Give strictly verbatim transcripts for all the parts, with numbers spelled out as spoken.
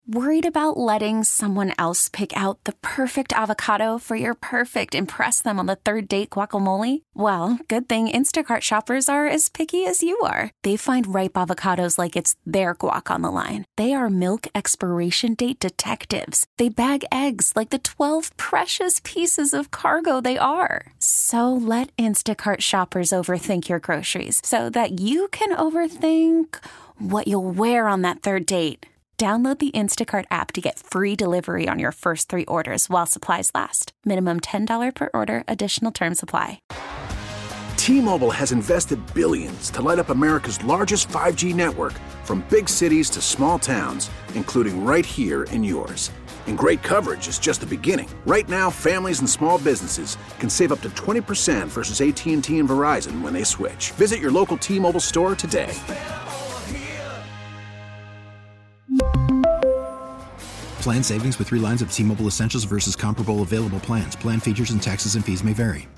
Worried about letting someone else pick out the perfect avocado for your perfect impress them on the third date guacamole? Well, good thing Instacart shoppers are as picky as you are. They find ripe avocados like it's their guac on the line. They are milk expiration date detectives. They bag eggs like the twelve precious pieces of cargo they are. So let Instacart shoppers overthink your groceries so that you can overthink what you'll wear on that third date. Download the Instacart app to get free delivery on your first three orders while supplies last. Minimum ten dollars per order. Additional terms apply. T-Mobile has invested billions to light up America's largest five G network, from big cities to small towns, including right here in yours. And great coverage is just the beginning. Right now, families and small businesses can save up to twenty percent versus A T and T and Verizon when they switch. Visit your local T-Mobile store today. Plan savings with three lines of T-Mobile Essentials versus comparable available plans. Plan features and taxes and fees may vary.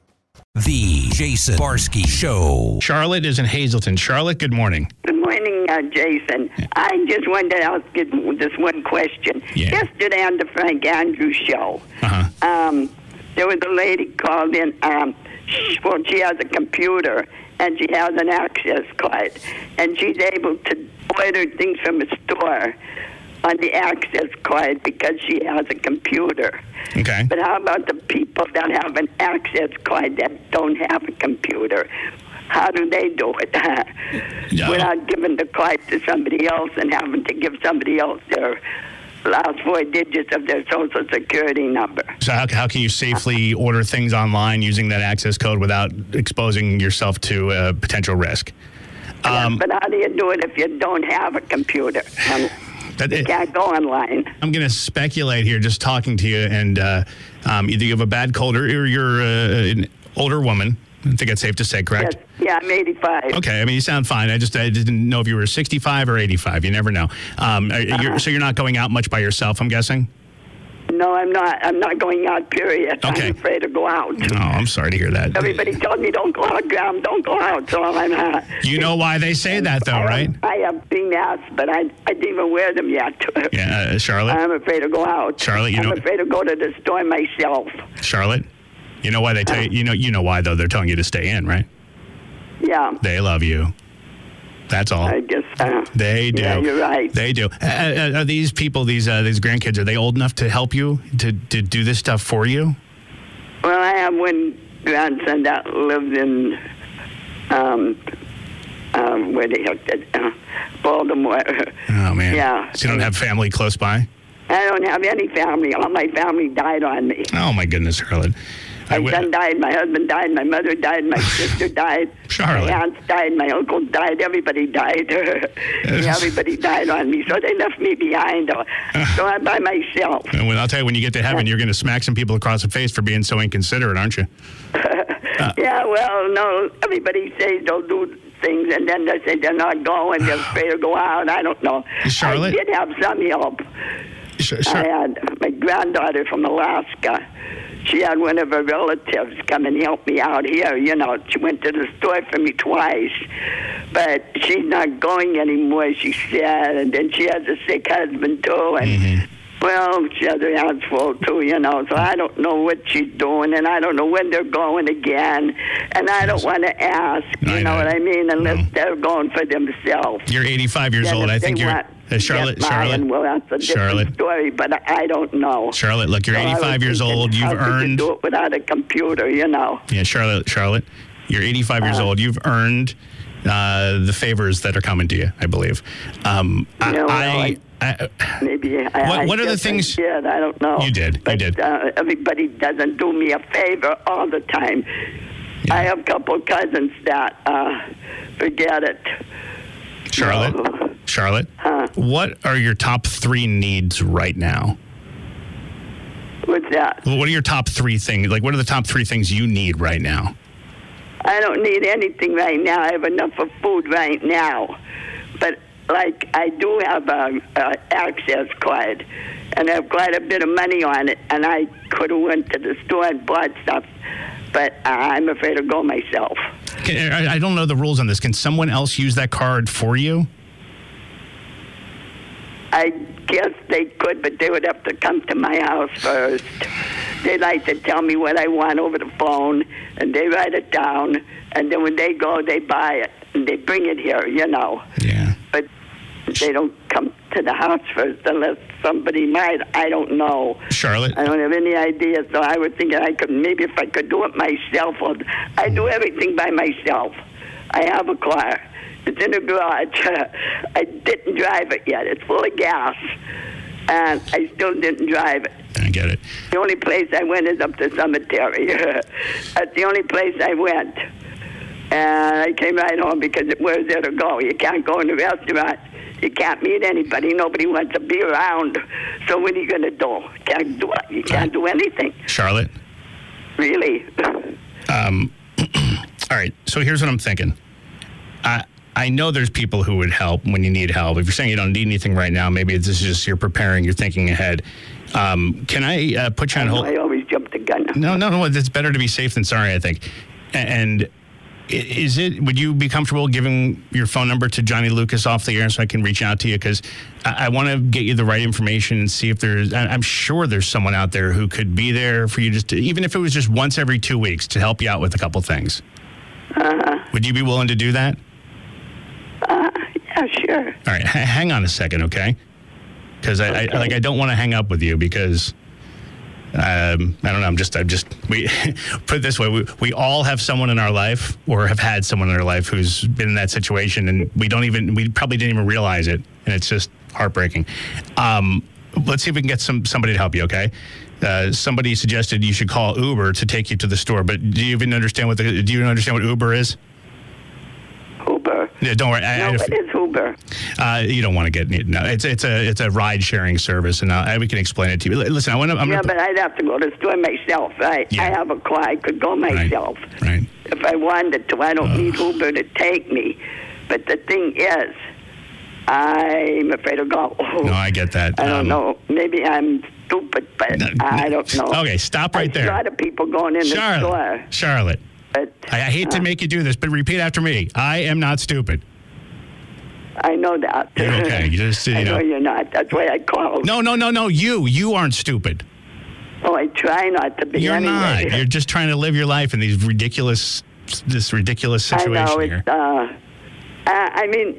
The Jason Barsky Show. Charlotte is in Hazleton. Charlotte, good morning. Good morning, uh, Jason. Yeah. I just wanted to ask you this one question. Yeah. Yesterday on the Frank Andrews Show, uh-huh. um, there was a lady called in. Um, she, well, she has a computer, and she has an access card, and she's able to order things from a store on the access card because she has a computer. Okay. But how about the people that have an access card that don't have a computer? How do they do it? No. Without giving the card to somebody else and having to give somebody else their last four digits of their social security number. So how, how can you safely order things online using that access code without exposing yourself to uh, potential risk? Yeah, um, but how do you do it if you don't have a computer? Um, That you it, can't go online. I'm going to speculate here, just talking to you, and uh, um, either you have a bad cold or you're uh, an older woman. I think it's safe to say, correct? Yes. Yeah, I'm eighty-five. Okay, I mean, you sound fine. I just I didn't know if you were sixty-five or eighty-five. You never know. Um, uh-huh. you're, so you're not going out much by yourself, I'm guessing? No, I'm not. I'm not going out, period. Okay. I'm afraid to go out. Oh, I'm sorry to hear that. Everybody tells me don't go out, Graham, don't go out. So I'm not. You know why they say that, though, I right? Have, I have been asked, but I, I didn't even wear them yet. Yeah, uh, Charlotte? I'm afraid to go out. Charlotte, you I'm know... I'm afraid to go to the store myself. Charlotte, you know why they tell you... You know, you know why, though, they're telling you to stay in, right? Yeah. They love you. That's all. I guess uh, they do. Yeah, you're right. They do. Uh, are these people, these uh, these grandkids, are they old enough to help you to, to do this stuff for you? Well, I have one grandson that lives in um, um, where the heck did uh, Baltimore. Oh man. Yeah. So you don't have family close by? I don't have any family. All my family died on me. Oh my goodness, Charlotte. My w- son died, my husband died, my mother died, my sister died, Charlotte. my aunts died, my uncle died, everybody died. Everybody died on me, so they left me behind. So I'm by myself. And when, I'll tell you, when you get to heaven, you're going to smack some people across the face for being so inconsiderate, aren't you? Uh, yeah, well, no, everybody says they'll do things, and then they say they're not going, they're afraid to go out. I don't know. Charlotte? I did have some help. Sh- Char- I had my granddaughter from Alaska. She had one of her relatives come and help me out here. You know, she went to the store for me twice. But she's not going anymore, she said. And then she has a sick husband, too. And, mm-hmm. well, she has her hands full, too, you know. So I don't know what she's doing, and I don't know when they're going again. And I don't want to ask, you I know, know. what I mean, unless No. they're going for themselves. You're eighty-five years Then old. if I think they you're... want Uh, Charlotte, to get by, Charlotte, and, well, that's a different Charlotte. story, but I don't know. Charlotte, look, you're So I was eighty-five years thinking, old. You've how could earned... you do it without a computer, you know? Yeah, Charlotte, Charlotte, you're eighty-five years Uh, old. You've earned uh, the favors that are coming to you, I believe. Um, I, Yeah, well, I, I, Maybe I, What- I what are the guess I things- did, I don't know. You did, you But, did. Uh, everybody doesn't do me a favor all the time. Yeah. I have a couple cousins that uh, forget it. Charlotte, No. Charlotte, Huh? what are your top three needs right now? What's that? What are your top three things? Like, what are the top three things you need right now? I don't need anything right now. I have enough of food right now. But, like, I do have a, a access card, and I have quite a bit of money on it, and I could have went to the store and bought stuff, but I'm afraid to go myself. Can, I, I don't know the rules on this. Can someone else use that card for you? I guess they could, but they would have to come to my house first. They like to tell me what I want over the phone, and they write it down, and then when they go, they buy it, and they bring it here, you know. Yeah. But they don't come to the house first unless somebody might. I don't know. Charlotte? I don't have any idea, so I was thinking I could, maybe if I could do it myself. Or I do everything by myself. I have a car. It's in the garage. I didn't drive it yet. It's full of gas, and I still didn't drive it. I get it. The only place I went is up the cemetery. That's the only place I went. And I came right home because where's there to go? You can't go in the restaurant. You can't meet anybody. Nobody wants to be around. So what are you going to do? You can't do it. You can't do anything. Charlotte? Really? Um, all right. So here's what I'm thinking. I I know there's people who would help when you need help. If you're saying you don't need anything right now, maybe this is just you're preparing, you're thinking ahead. Um, can I uh, put you on hold? I always jump the gun. No, no, no. It's better to be safe than sorry, I think. And is it? Would you be comfortable giving your phone number to Johnny Lucas off the air so I can reach out to you? Because I, I want to get you the right information and see if there's. I'm sure there's someone out there who could be there for you, just to, even if it was just once every two weeks to help you out with a couple things. Uh-huh. Would you be willing to do that? Uh, yeah, sure. All right, h- hang on a second, okay? Because I, Okay. I like I don't want to hang up with you because. Um, I don't know. I'm just, I'm just, we put it this way. We, we all have someone in our life or have had someone in our life who's been in that situation and we don't even, we probably didn't even realize it. And it's just heartbreaking. Um, let's see if we can get some, somebody to help you. Okay. Uh, somebody suggested you should call Uber to take you to the store, but do you even understand what the, do you understand what Uber is? Uber. Yeah, don't worry. I, No, I, what is Uber? Uh, you don't want to get no. It's it's a it's a ride sharing service, and uh, we can explain it to you. Listen, I want to. I'm Yeah, gonna, but I'd have to go to the store myself, right? Yeah. I have a car. I could go myself. Right. If I wanted to. I don't need Uber to take me. But the thing is, I'm afraid to go. No, I get that. I don't Um, know. Maybe I'm stupid, but No, I don't know. Okay, stop right I see there. a lot of people going in the Charlotte, store. Charlotte. But I, I hate to uh, make you do this, but repeat after me. I am not stupid. I know that. You're okay. You just, you I know know. you're not. That's why I called. No, no, no, no. You, you aren't stupid. Oh, I try not to be. You're anyway. not. You're just trying to live your life in these ridiculous, this ridiculous situation I know. here. It's, uh, I, I mean,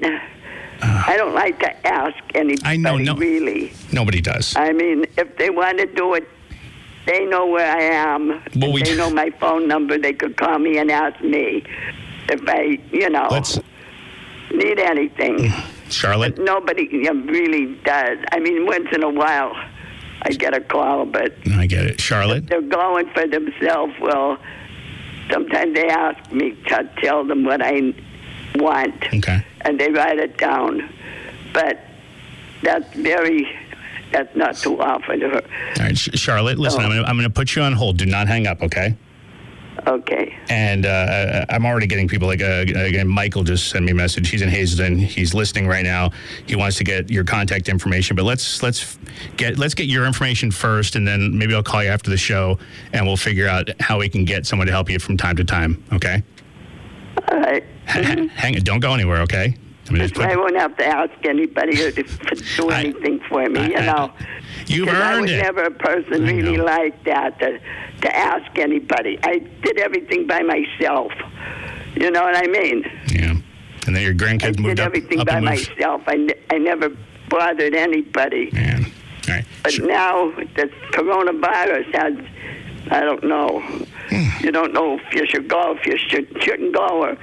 I don't like to ask anybody. I know, no- really. Nobody does. I mean, if they want to do it, they know where I am. Well, If we- they know my phone number. They could call me and ask me if I, you know, Let's, need anything. Charlotte. Nobody you know, really does. I mean, once in a while, I get a call, but I get it. Charlotte. they're going for themselves. Well, sometimes they ask me to tell them what I want, Okay. and they write it down. But that's very, that's not too often. All right, Sh- Charlotte. Listen, Oh. I'm gonna, I'm going to put you on hold. Do not hang up, okay? Okay. And uh, I'm already getting people like, uh, again, Michael just sent me a message. He's in Hazelden. He's listening right now. He wants to get your contact information, but let's let's get let's get your information first, and then maybe I'll call you after the show, and we'll figure out how we can get someone to help you from time to time. Okay? All right. H- hang it. Don't go anywhere. Okay? I mean, just put- I won't have to ask anybody to do I- anything for me, I- you I- know. You've Because I earned was it. never a person I really know. like that, to, to ask anybody. I did everything by myself. You know what I mean? Yeah. And then your I grandkids did moved up, everything up by and moved. myself. I, ne- I never bothered anybody. Man. All right. But Sh- now this coronavirus has, I don't know. Hmm. You don't know if you should go, if you should, shouldn't go, or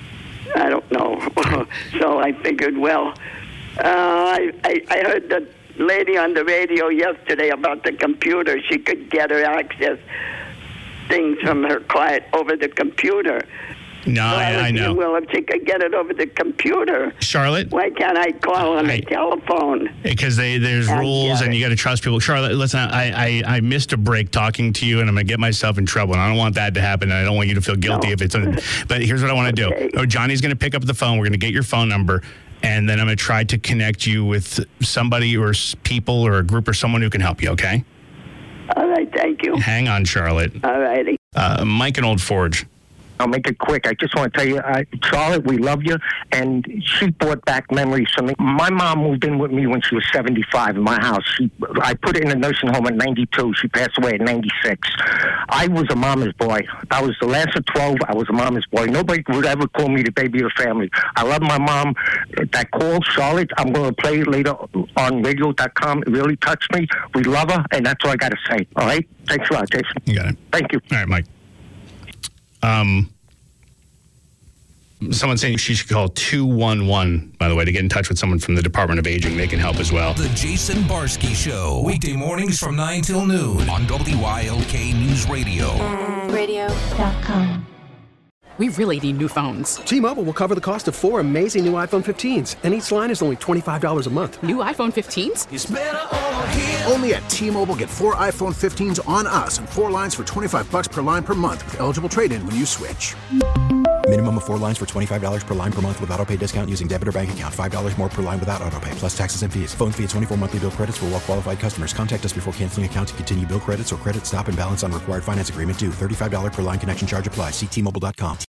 I don't know. So I figured, well, uh, I, I, I heard the lady on the radio yesterday about the computer. She could get her access things from her client over the computer. no, So I, was I know. thinking, well, if she could get it over the computer, Charlotte? why can't I call on I- the telephone? Because they, there's I rules get and it. you got to trust people. Charlotte, listen, I, I, I missed a break talking to you, and I'm going to get myself in trouble. And I don't want that to happen. And I don't want you to feel guilty No. if it's. Un- but here's what I want to Okay. do. Oh, Johnny's going to pick up the phone. We're going to get your phone number, and then I'm going to try to connect you with somebody or s- people or a group or someone who can help you. Okay? All right, thank you. Hang on, Charlotte. All righty. Uh, Mike in Old Forge. I'll make it quick. I just want to tell you, uh, Charlotte, we love you. And she brought back memories for me. My mom moved in with me when she was seventy-five in my house. She, I put her in a nursing home at ninety-two. She passed away at ninety-six. I was a mama's boy. I was the last of twelve. I was a mama's boy. Nobody would ever call me the baby of the family. I love my mom. That call, Charlotte, I'm going to play it later on radio dot com. It really touched me. We love her, and that's all I got to say. All right? Thanks a lot, Jason. You got it. Thank you. All right, Mike. Um, someone saying she should call two one one, by the way, to get in touch with someone from the Department of Aging. They can help as well. The Jason Barsky Show. Weekday mornings from nine till noon on W Y L K News Radio. radio dot com. We really need new phones. T-Mobile will cover the cost of four amazing new iPhone fifteens, and each line is only twenty-five dollars a month. New iPhone fifteens? It's better over here. Only at T-Mobile, get four iPhone fifteens on us and four lines for twenty-five bucks per line per month with eligible trade-in when you switch. Minimum of four lines for twenty-five dollars per line per month with autopay discount using debit or bank account. five dollars more per line without autopay, plus taxes and fees. Phone fee at twenty-four monthly bill credits for well-qualified customers. Contact us before canceling account to continue bill credits or credit stop and balance on required finance agreement due. thirty-five dollars per line connection charge applies. See T Mobile dot com.